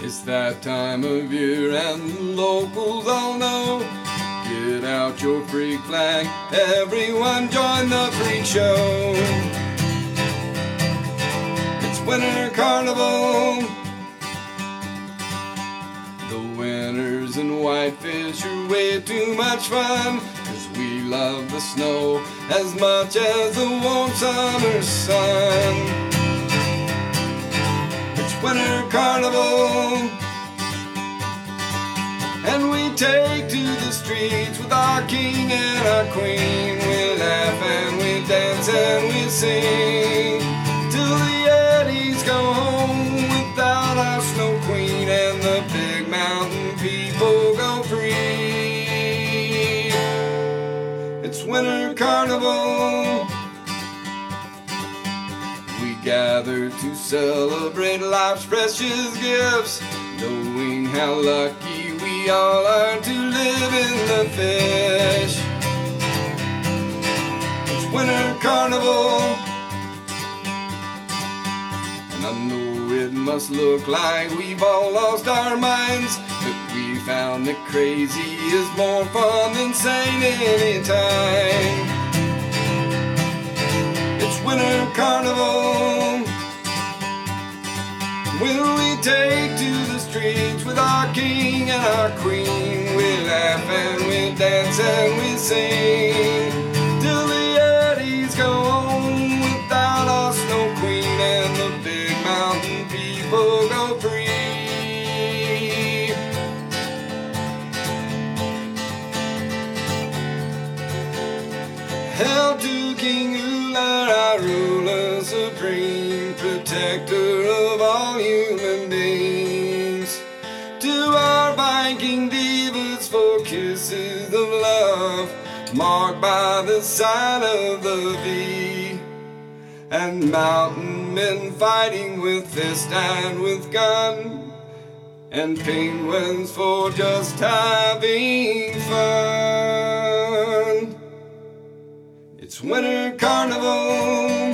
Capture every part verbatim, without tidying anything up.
It's that time of year and the locals all know. Get out your freak flag, everyone join the freak show. It's Winter Carnival. The winters and whitefish are way too much fun, 'cause we love the snow as much as the warm summer sun. It's Winter Carnival, and we take to the streets with our king and our queen. We laugh and we dance and we sing till the Eddies go home without our snow queen, and the big mountain people go free. It's Winter Carnival. We gather to celebrate life's precious gifts, knowing how lucky we all are to live in the fish. It's Winter Carnival, and I know it must look like we've all lost our minds, but we found that crazy is more fun than sane anytime. It's Winter Carnival, when we take to the streets with our king and our queen. We laugh and we dance and we sing till the Eddies go home without our snow queen, and the big mountain people go free. Hail to King Uller, our ruler supreme, protector of all human beings. To our Viking divas for kisses of love, marked by the sign of the V. And mountain men fighting with fist and with gun, and penguins for just having fun. It's Winter Carnival.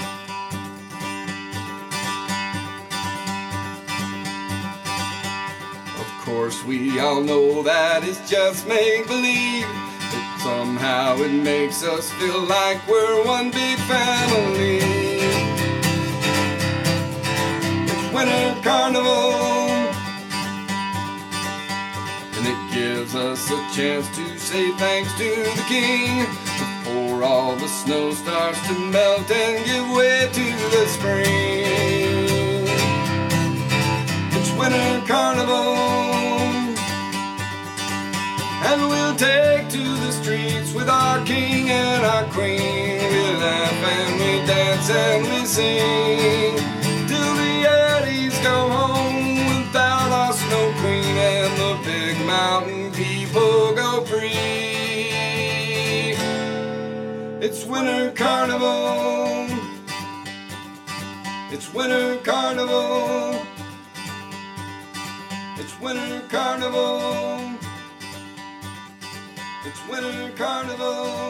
Of course we all know that it's just make-believe, but somehow it makes us feel like we're one big family. It's Winter Carnival, and it gives us a chance to say thanks to the king before all the snow starts to melt and give way to the spring. It's Winter Carnival, and we'll take to the streets with our king and our queen. We laugh and we dance and we sing till the Eddies go home without our snow queen, and the big mountain people go free. It's Winter Carnival. It's Winter Carnival. It's Winter Carnival. It's Winter Carnival.